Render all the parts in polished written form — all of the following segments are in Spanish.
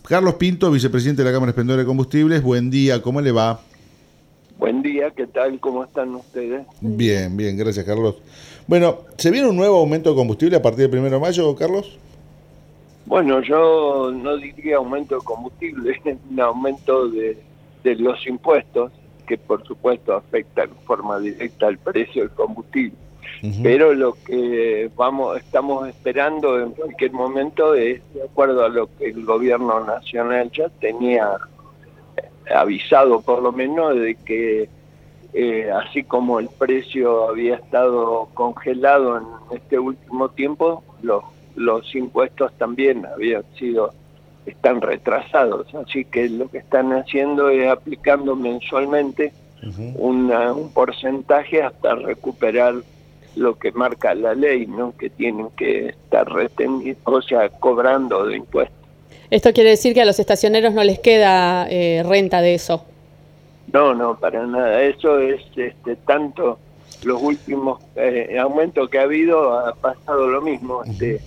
Carlos Pinto, vicepresidente de la Cámara Expendedora de Combustibles. Buen día, ¿cómo le va? Buen día, ¿qué tal? ¿Cómo están ustedes? Bien, bien, gracias, Carlos. Bueno, ¿se viene un nuevo aumento de combustible a partir del 1 de mayo, Carlos? Bueno, yo no diría aumento de combustible, un aumento de los impuestos, que por supuesto afectan de forma directa al precio del combustible. Pero lo que estamos esperando en cualquier momento es, de acuerdo a lo que el gobierno nacional ya tenía avisado por lo menos, de que así como el precio había estado congelado en este último tiempo, los impuestos también están retrasados, así que lo que están haciendo es aplicando mensualmente un porcentaje hasta recuperar lo que marca la ley, ¿no? Que tienen que estar retenidos, o sea, cobrando de impuestos. Esto quiere decir que a los estacioneros no les queda renta de eso. No, para nada. Eso es tanto los últimos aumentos que ha habido, ha pasado lo mismo.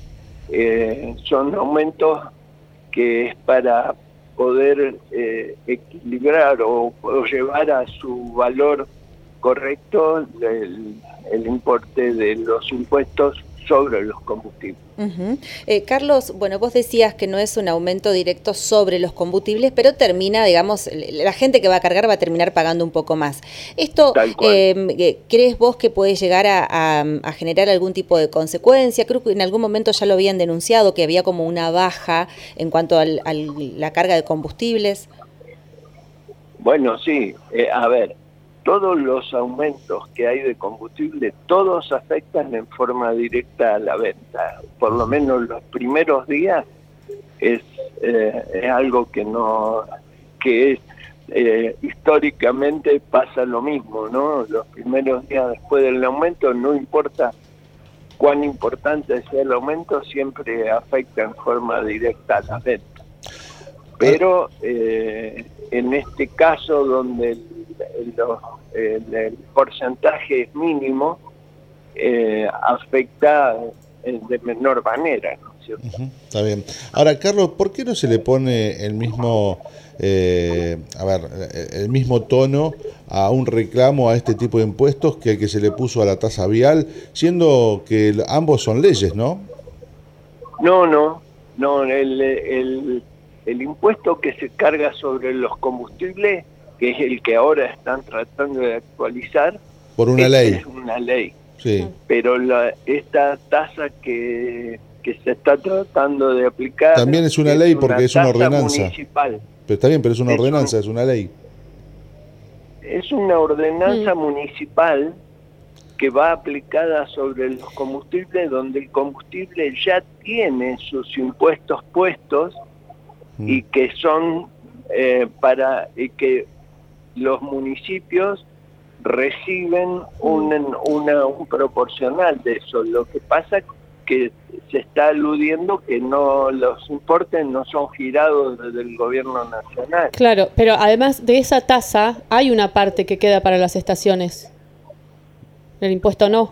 Son aumentos que es para poder equilibrar o llevar a su valor correcto el importe de los impuestos sobre los combustibles. Carlos, bueno, vos decías que no es un aumento directo sobre los combustibles, pero termina, digamos, la gente que va a cargar va a terminar pagando un poco más. ¿Esto crees vos que puede llegar a generar algún tipo de consecuencia? Creo que en algún momento ya lo habían denunciado, que había como una baja en cuanto a la carga de combustibles. Bueno, sí, a ver, todos los aumentos que hay de combustible, todos afectan en forma directa a la venta. Por lo menos los primeros días es algo que históricamente pasa lo mismo, ¿no? Los primeros días después del aumento, no importa cuán importante sea el aumento, siempre afecta en forma directa a la venta. Pero en este caso, donde el porcentaje es mínimo, afecta de menor manera, ¿no es cierto? Está bien. Ahora, Carlos, ¿por qué no se le pone el mismo tono a un reclamo a este tipo de impuestos que el que se le puso a la tasa vial, siendo que ambos son leyes, ¿no? No, el impuesto que se carga sobre los combustibles, que es el que ahora están tratando de actualizar, por una ley. Es una ley. Sí. Pero esta tasa que se está tratando de aplicar también es una ley porque es una ordenanza municipal. Pero está bien, pero es una ordenanza, es una ley. Es una ordenanza municipal que va aplicada sobre los combustibles, donde el combustible ya tiene sus impuestos puestos y que son y que los municipios reciben un proporcional de eso. Lo que pasa que se está aludiendo que los importes no son girados desde el gobierno nacional. Claro, pero además de esa tasa hay una parte que queda para las estaciones. El impuesto no.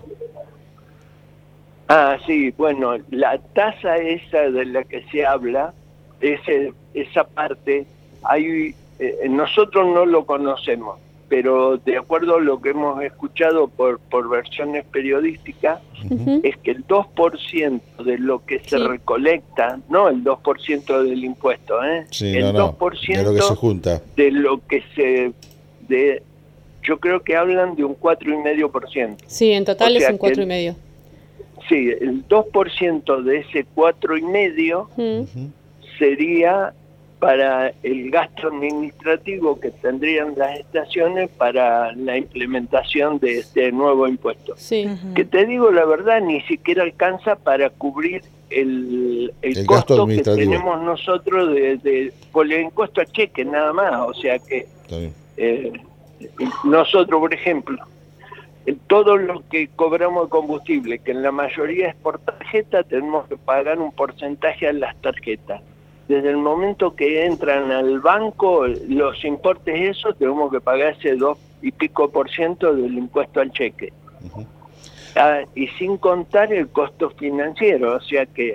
Ah, sí, bueno, la tasa esa de la que se habla, esa parte, nosotros no lo conocemos, pero de acuerdo a lo que hemos escuchado por versiones periodísticas, es que el 2% de lo que se recolecta, no el 2% del impuesto, sí, el 2% de lo que se junta. De lo que yo creo que hablan de un 4,5%. Sí, en total es un 4,5%. Sí, el 2% de ese 4,5% sería para el gasto administrativo que tendrían las estaciones para la implementación de este nuevo impuesto. Sí. Que te digo la verdad, ni siquiera alcanza para cubrir el costo que tenemos nosotros por el impuesto a cheque, nada más. O sea que nosotros, por ejemplo, todo lo que cobramos de combustible, que en la mayoría es por tarjeta, tenemos que pagar un porcentaje a las tarjetas. Desde el momento que entran al banco, los importes esos, tenemos que pagar ese 2 y pico % del impuesto al cheque. Y sin contar el costo financiero, o sea que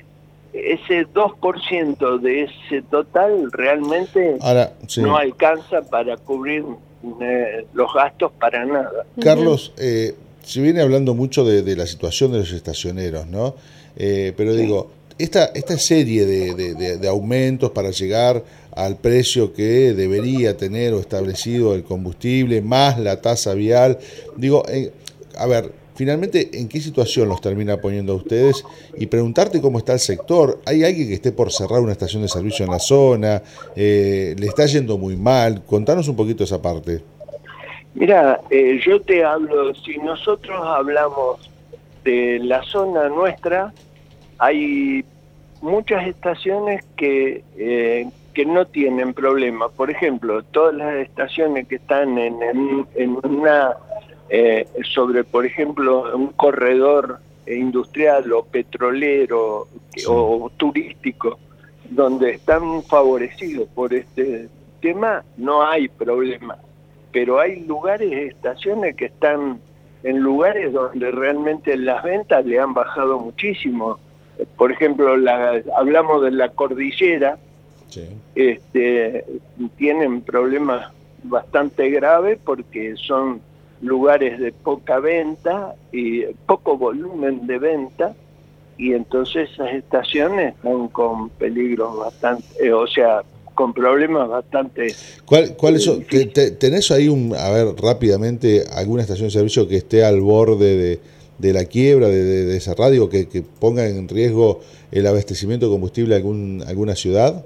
ese 2% de ese total realmente Ahora, sí. no alcanza para cubrir los gastos para nada. Carlos, se viene hablando mucho de la situación de los estacioneros, ¿no? Pero Sí. digo, esta serie de aumentos para llegar al precio que debería tener o establecido el combustible, más la tasa vial, digo, a ver, finalmente, ¿en qué situación los termina poniendo a ustedes? Y preguntarte cómo está el sector. ¿Hay alguien que esté por cerrar una estación de servicio en la zona? ¿Le está yendo muy mal? Contanos un poquito esa parte. Mira, yo te hablo, si nosotros hablamos de la zona nuestra, hay muchas estaciones que no tienen problema. Por ejemplo, todas las estaciones que están en una sobre, por ejemplo, un corredor industrial o petrolero, sí, o turístico, donde están favorecidos por este tema, no hay problema. Pero hay lugares, estaciones que están en lugares donde realmente las ventas le han bajado muchísimo. Por ejemplo, hablamos de la cordillera, sí, tienen problemas bastante graves porque son lugares de poca venta y poco volumen de venta, y entonces esas estaciones están con peligros bastante, o sea, con problemas bastante... ¿Cuáles son? ¿Tenés ahí, a ver, rápidamente, alguna estación de servicio que esté al borde de la quiebra de esa radio, que ponga en riesgo el abastecimiento de combustible a alguna ciudad?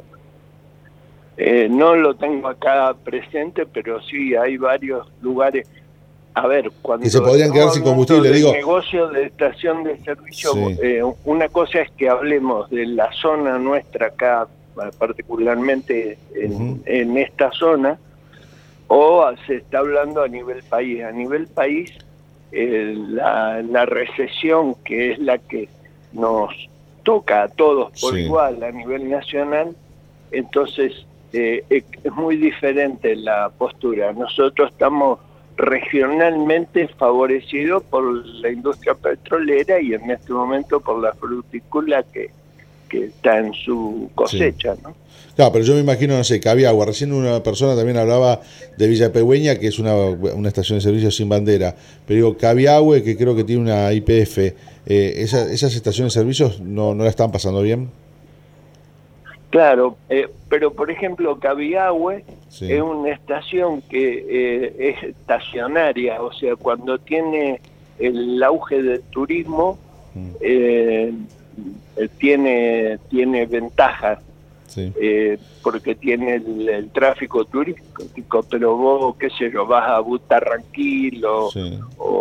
No lo tengo acá presente, pero sí hay varios lugares. A ver, cuando que se podrían quedar sin combustible, digo. Negocio de estación de servicio, sí, una cosa es que hablemos de la zona nuestra acá, particularmente en esta zona, o se está hablando a nivel país. A nivel país, la recesión, que es la que nos toca a todos por igual a nivel nacional, entonces es muy diferente la postura. Nosotros estamos regionalmente favorecido por la industria petrolera y en este momento por la frutícola que está en su cosecha, sí, ¿no? Claro, pero yo me imagino, no sé, Cabiagua. Recién una persona también hablaba de Villa Pegüeña, que es una estación de servicio sin bandera. Pero digo, Cabiagua, que creo que tiene una YPF, ¿esas estaciones de servicios no la están pasando bien? Claro, pero por ejemplo, Cabiagüe, sí, es una estación que es estacionaria, o sea, cuando tiene el auge del turismo, tiene ventajas, sí, porque tiene el tráfico turístico, pero vos, qué sé yo, vas a Butarranquil sí,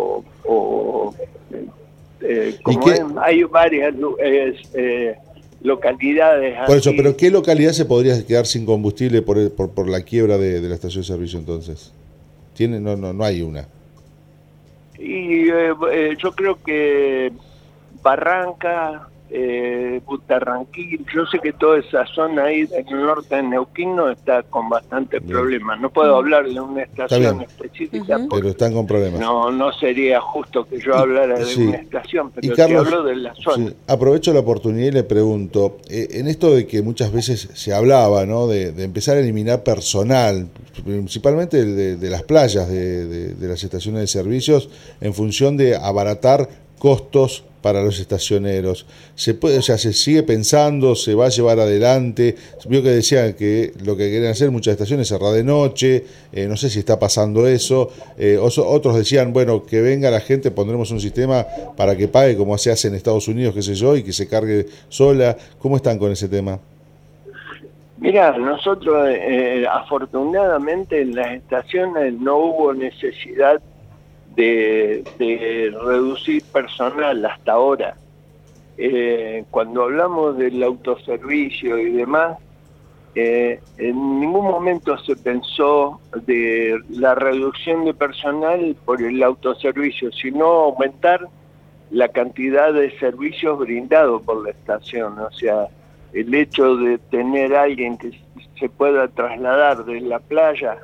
hay varias localidades. Por eso, pero ¿qué localidad se podría quedar sin combustible por la quiebra de la estación de servicio entonces? No hay una. Y yo creo que Barranca, Butarranquil, yo sé que toda esa zona ahí del norte de Neuquén no está con bastante problemas. No puedo hablar de una estación específica, pero están con problemas. No sería justo que yo hablara de una estación, pero Carlos, hablo de la zona. Sí, aprovecho la oportunidad y le pregunto, en esto de que muchas veces se hablaba, ¿no?, de empezar a eliminar personal, principalmente de las playas, de las estaciones de servicios, en función de abaratar costos para los estacioneros. Se sigue pensando, se va a llevar adelante. Vio que decían que lo que querían hacer muchas estaciones cerrar de noche, no sé si está pasando eso. Otros decían, bueno, que venga la gente, pondremos un sistema para que pague como se hace en Estados Unidos, qué sé yo, y que se cargue sola. ¿Cómo están con ese tema? Mira, nosotros afortunadamente en las estaciones no hubo necesidad de reducir personal hasta ahora. Cuando hablamos del autoservicio y demás, en ningún momento se pensó de la reducción de personal por el autoservicio, sino aumentar la cantidad de servicios brindados por la estación. O sea, el hecho de tener a alguien que se pueda trasladar de la playa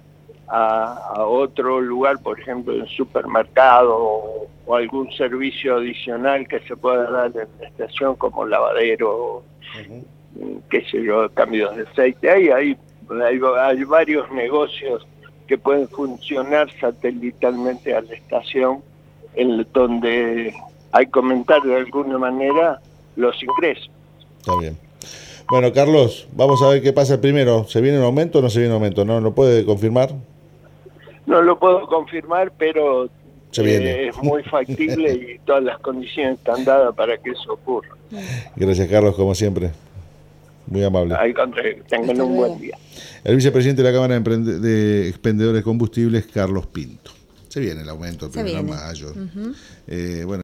a otro lugar, por ejemplo, en supermercado o algún servicio adicional que se pueda dar en la estación, como lavadero, qué sé yo, cambios de aceite. Hay varios negocios que pueden funcionar satelitalmente a la estación, en donde hay que aumentar de alguna manera los ingresos. Está bien. Bueno, Carlos, vamos a ver qué pasa primero. ¿Se viene un aumento o no se viene un aumento? ¿No lo puede confirmar? No lo puedo confirmar, pero se viene. Es muy factible y todas las condiciones están dadas para que eso ocurra. Gracias, Carlos, como siempre. Muy amable. Al contrario, tengan un buen día. El vicepresidente de la Cámara de Expendedores de Combustibles, Carlos Pinto. Se viene el aumento el 1 de mayo. Bueno.